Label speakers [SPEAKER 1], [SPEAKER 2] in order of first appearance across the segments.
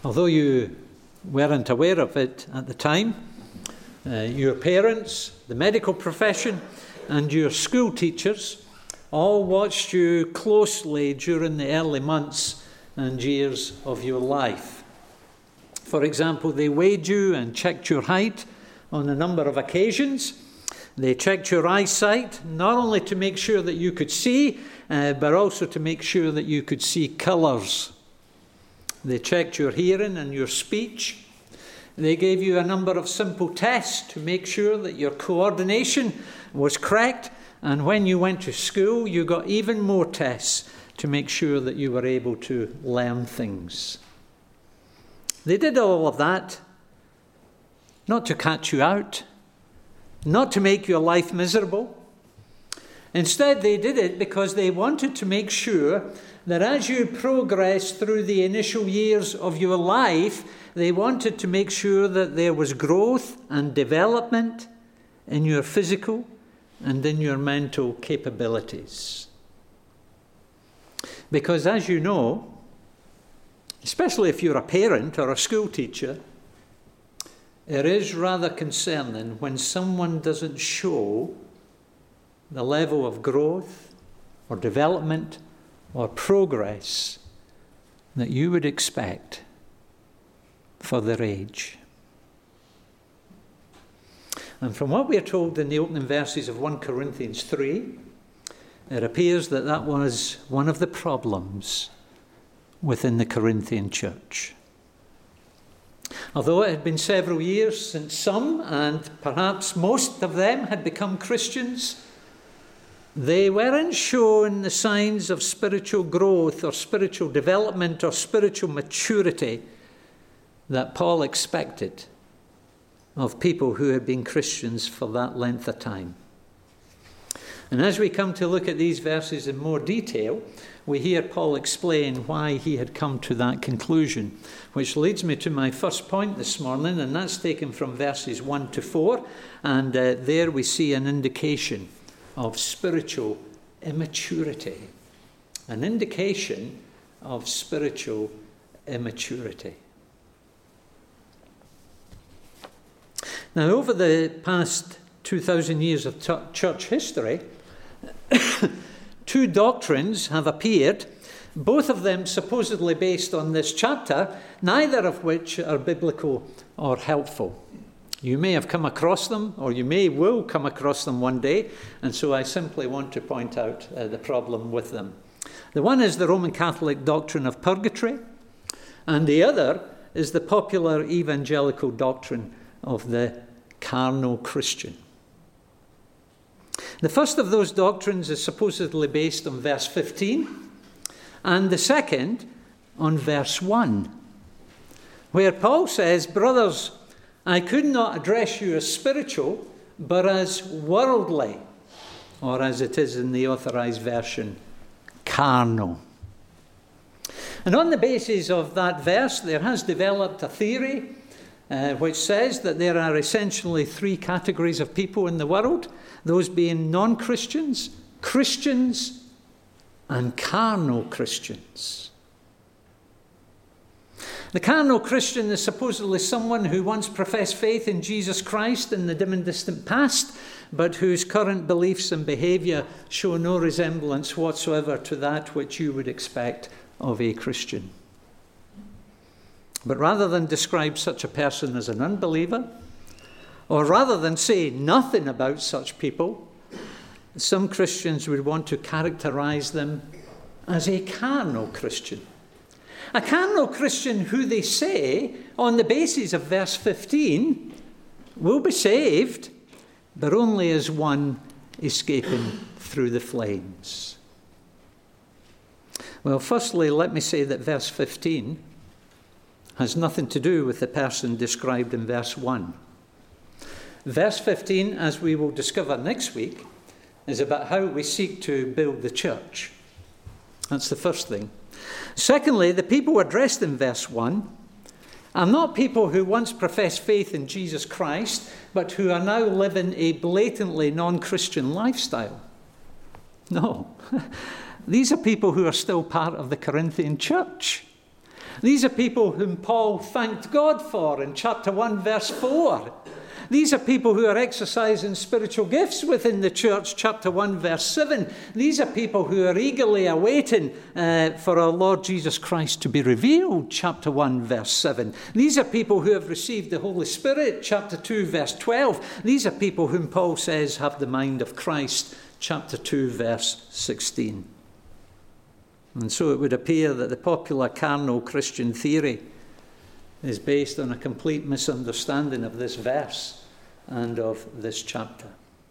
[SPEAKER 1] Although you weren't aware of it at the time, your parents, the medical profession, and your school teachers all watched you closely during the early months and years of your life. For example, they weighed you and checked your height on a number of occasions. They checked your eyesight, not only to make sure that you could see, but also to make sure that you could see colours. They checked your hearing and your speech. They gave you a number of simple tests to make sure that your coordination was correct. And when you went to school, you got even more tests to make sure that you were able to learn things. They did all of that not to catch you out, not to make your life miserable. Instead, they did it because they wanted to make sure that as you progress through the initial years of your life, they wanted to make sure that there was growth and development in your physical and in your mental capabilities. Because as you know, especially if you're a parent or a school teacher, it is rather concerning when someone doesn't show the level of growth or development or progress that you would expect for their age. And from what we are told in the opening verses of 1 Corinthians 3, it appears that that was one of the problems within the Corinthian church. Although it had been several years since some, and perhaps most of them, had become Christians, they weren't shown the signs of spiritual growth or spiritual development or spiritual maturity that Paul expected of people who had been Christians for that length of time. And as we come to look at these verses in more detail, we hear Paul explain why he had come to that conclusion, which leads me to my first point this morning, and that's taken from verses 1 to 4, and there we see an indication of spiritual immaturity. An indication of spiritual immaturity. Now, over the past 2,000 years of church history, two doctrines have appeared, both of them supposedly based on this chapter, neither of which are biblical or helpful. You may have come across them, or you will come across them one day, and so I simply want to point out the problem with them. The one is the Roman Catholic doctrine of purgatory, and the other is the popular evangelical doctrine of the carnal Christian. The first of those doctrines is supposedly based on verse 15, and the second on verse 1, where Paul says, "Brothers, I could not address you as spiritual, but as worldly," or as it is in the Authorized Version, carnal. And on the basis of that verse, there has developed a theory which says that there are essentially three categories of people in the world, those being non-Christians, Christians, and carnal Christians. The carnal Christian is supposedly someone who once professed faith in Jesus Christ in the dim and distant past, but whose current beliefs and behaviour show no resemblance whatsoever to that which you would expect of a Christian. But rather than describe such a person as an unbeliever, or rather than say nothing about such people, some Christians would want to characterize them as a carnal Christian. A carnal Christian who they say, on the basis of verse 15, will be saved, but only as one escaping through the flames. Well, firstly, let me say that verse 15 has nothing to do with the person described in verse 1. Verse 15, as we will discover next week, is about how we seek to build the church. That's the first thing. Secondly, the people addressed in verse 1 are not people who once professed faith in Jesus Christ, but who are now living a blatantly non-Christian lifestyle. No. These are people who are still part of the Corinthian church. These are people whom Paul thanked God for in chapter 1, verse 4. These are people who are exercising spiritual gifts within the church, chapter 1, verse 7. These are people who are eagerly awaiting for our Lord Jesus Christ to be revealed, chapter 1, verse 7. These are people who have received the Holy Spirit, chapter 2, verse 12. These are people whom Paul says have the mind of Christ, chapter 2, verse 16. And so it would appear that the popular carnal Christian theory is based on a complete misunderstanding of this verse and of this chapter.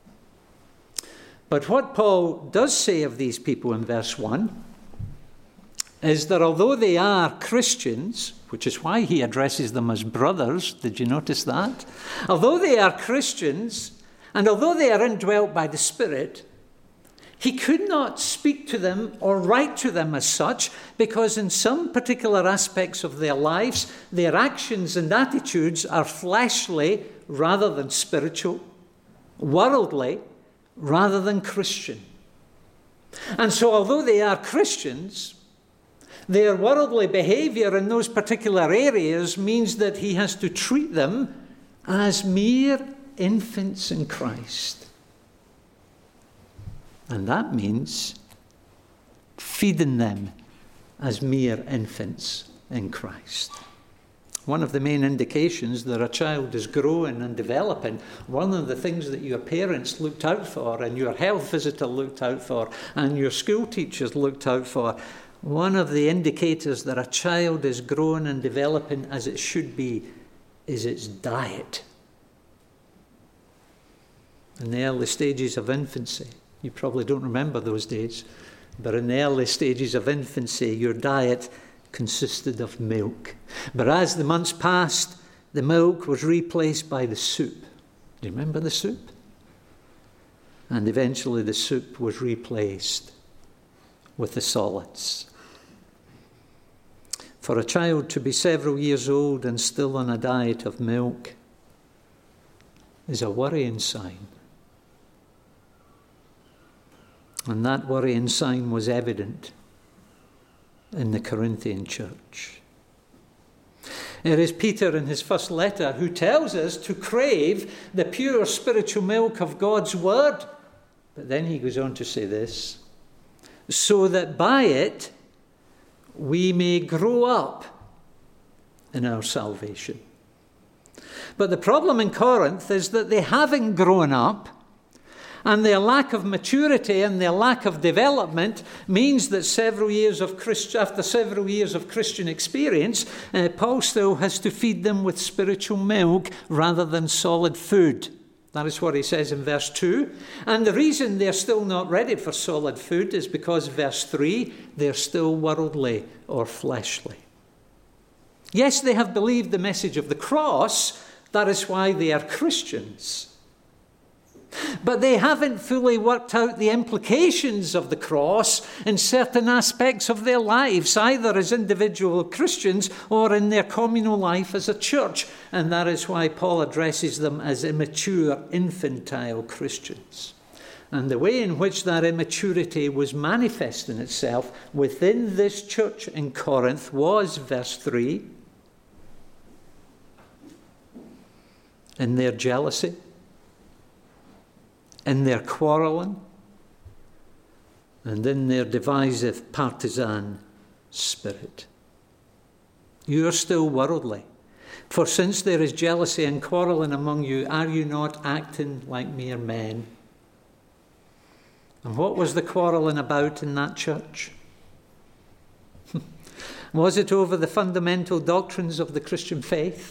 [SPEAKER 1] But what Paul does say of these people in verse 1 is that although they are Christians, which is why he addresses them as brothers, did you notice that? Although they are Christians, and although they are indwelt by the Spirit, he could not speak to them or write to them as such, because in some particular aspects of their lives, their actions and attitudes are fleshly rather than spiritual, worldly rather than Christian. And so although they are Christians, their worldly behavior in those particular areas means that he has to treat them as mere infants in Christ. And that means feeding them as mere infants in Christ. One of the main indications that a child is growing and developing, one of the things that your parents looked out for, and your health visitor looked out for, and your school teachers looked out for, one of the indicators that a child is growing and developing as it should be is its diet. In the early stages of infancy, you probably don't remember those days, but in the early stages of infancy, your diet consisted of milk. But as the months passed, the milk was replaced by the soup. Do you remember the soup? And eventually the soup was replaced with the solids. For a child to be several years old and still on a diet of milk is a worrying sign. And that worrying sign was evident in the Corinthian church. It is Peter in his first letter who tells us to crave the pure spiritual milk of God's word. But then he goes on to say this, so that by it we may grow up in our salvation. But the problem in Corinth is that they haven't grown up, and their lack of maturity and their lack of development means that after several years of Christian experience, Paul still has to feed them with spiritual milk rather than solid food. That is what he says in verse 2. And the reason they're still not ready for solid food is because, verse 3, they're still worldly or fleshly. Yes, they have believed the message of the cross. That is why they are Christians. But they haven't fully worked out the implications of the cross in certain aspects of their lives, either as individual Christians or in their communal life as a church. And that is why Paul addresses them as immature, infantile Christians. And the way in which that immaturity was manifesting itself within this church in Corinth was, verse 3, in their jealousy, in their quarrelling, and in their divisive partisan spirit. You are still worldly. For since there is jealousy and quarrelling among you, are you not acting like mere men? And what was the quarrelling about in that church? Was it over the fundamental doctrines of the Christian faith?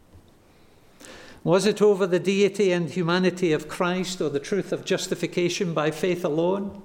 [SPEAKER 1] Was it over the deity and humanity of Christ or the truth of justification by faith alone?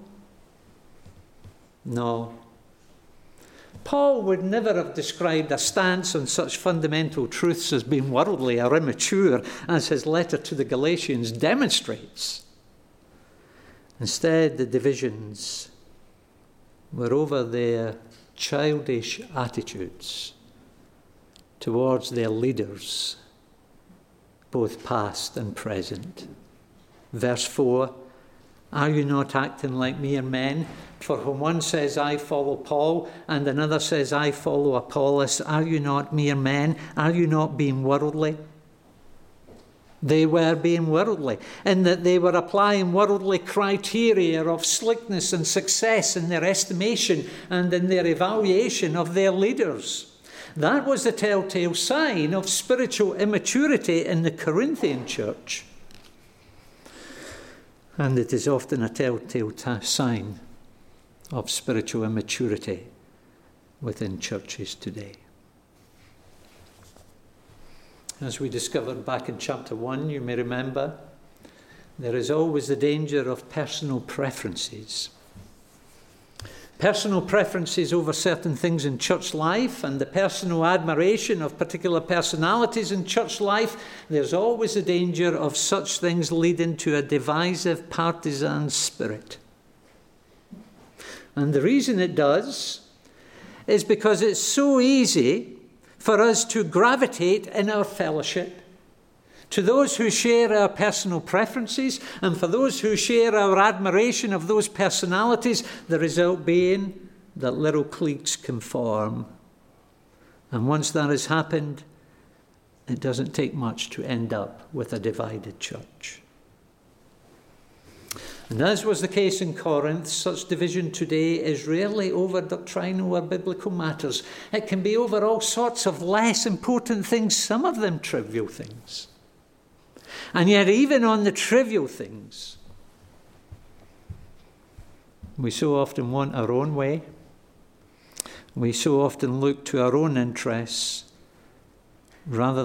[SPEAKER 1] No. Paul would never have described a stance on such fundamental truths as being worldly or immature, as his letter to the Galatians demonstrates. Instead, the divisions were over their childish attitudes towards their leaders, both past and present. Verse 4, Are you not acting like mere men? For when one says, I follow Paul, and another says, I follow Apollos, are you not mere men? Are you not being worldly? They were being worldly, in that they were applying worldly criteria of slickness and success in their estimation and in their evaluation of their leaders. That was the telltale sign of spiritual immaturity in the Corinthian church. And it is often a telltale sign of spiritual immaturity within churches today. As we discovered back in chapter 1, you may remember, there is always the danger of personal preferences. Personal preferences over certain things in church life and the personal admiration of particular personalities in church life, there's always a danger of such things leading to a divisive partisan spirit. And the reason it does is because it's so easy for us to gravitate in our fellowship to those who share our personal preferences, and for those who share our admiration of those personalities, the result being that little cliques can form. And once that has happened, it doesn't take much to end up with a divided church. And as was the case in Corinth, such division today is rarely over doctrinal or biblical matters. It can be over all sorts of less important things, some of them trivial things. And yet even on the trivial things, we so often want our own way. We so often look to our own interests rather